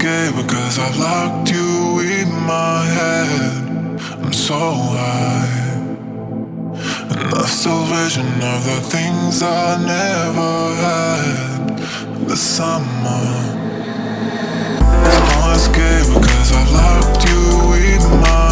escape because I've locked you in my head. I'm so high, and I still vision of the things I never had. The summer, no escape because I've locked you in my